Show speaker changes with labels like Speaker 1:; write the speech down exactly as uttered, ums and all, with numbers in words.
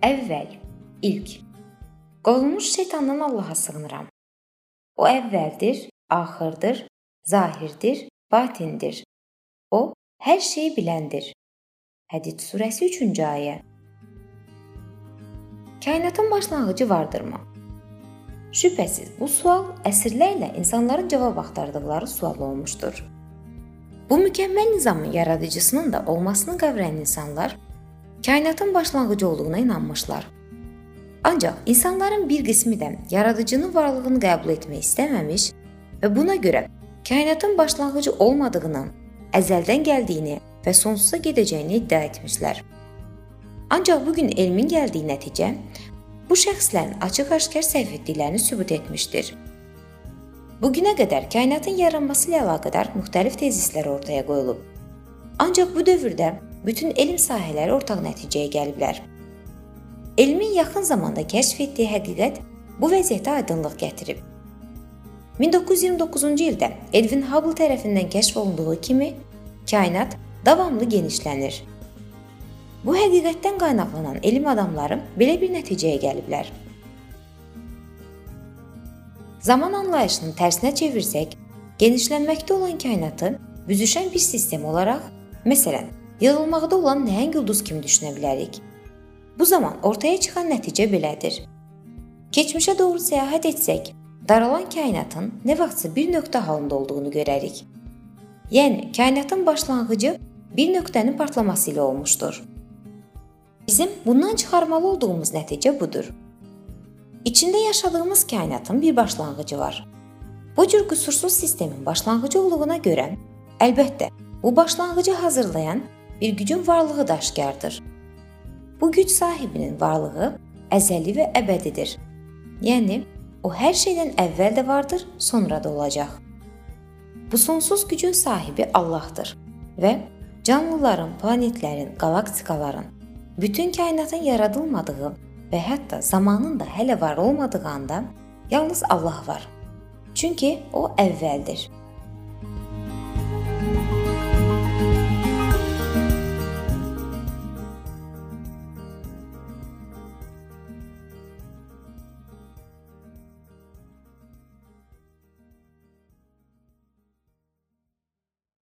Speaker 1: Əvvəl, ilk. Qovulmuş şeytandan Allaha sığınıram. O əvvəldir, axırdır, zahirdir, batindir. O, hər şeyi biləndir. Hədid surəsi üçüncü ayə. Kainatın başlanğıcı vardırmı? Şübhəsiz, bu sual əsrlərlə insanların cavab axtardıqları sual olmuşdur. Bu mükəmməl nizamın yaradıcısının da olmasını qavrayən insanlar kainatın başlanğıcı olduğuna inanmışlar. Ancaq insanların bir qismi də yaradıcının varlığını qəbul etmək istəməmiş və buna görə kainatın başlanğıcı olmadığını, əzəldən gəldiyini və sonsuza gedəcəyini iddia etmişlər. Ancaq bugün elmin gəldiyi nəticə bu şəxslərin açıq-aşkar səhv etdiklərini sübut etmişdir. Bugünə qədər kainatın yaranması ilə əlaqədar müxtəlif tezislər ortaya qoyulub. Ancaq bu dövrdə bütün elm sahələri ortaq nəticəyə gəliblər. Elmin yaxın zamanda kəşf etdiyi həqiqət bu vəziyyətə aydınlıq gətirib. min doqquz yüz iyirmi doqquzuncu ildə Edwin Hubble tərəfindən kəşf olunduğu kimi kainat davamlı genişlənir. Bu həqiqətdən qaynaqlanan elm adamları belə bir nəticəyə gəliblər. Zaman anlayışını tərsinə çevirsək, genişlənməkdə olan kainatı büzüşən bir sistem olaraq, məsələn, yığılmaqda olan nəhəng ulduz kimi düşünə bilərik. Bu zaman ortaya çıxan nəticə belədir. Keçmişə doğru səyahət etsək, daralan kainatın nə vaxtsa bir nöqtə halında olduğunu görərik. Yəni, kainatın başlanğıcı bir nöqtənin partlaması ilə olmuşdur. Bizim bundan çıxarmalı olduğumuz nəticə budur. İçində yaşadığımız kainatın bir başlanğıcı var. Bu cür qüsursuz sistemin başlanğıcı olduğuna görə, əlbəttə, bu başlanğıcı hazırlayan bir gücün varlığı da aşkardır. Bu güc sahibinin varlığı əzəli və əbədidir. Yəni, o hər şeydən əvvəl də vardır, sonra da olacaq. Bu sonsuz gücün sahibi Allahdır və canlıların, planetlərin, galaktikaların, bütün kainatın yaradılmadığı və hətta zamanın da hələ var olmadığı anda yalnız Allah var. Çünki o əvvəldir.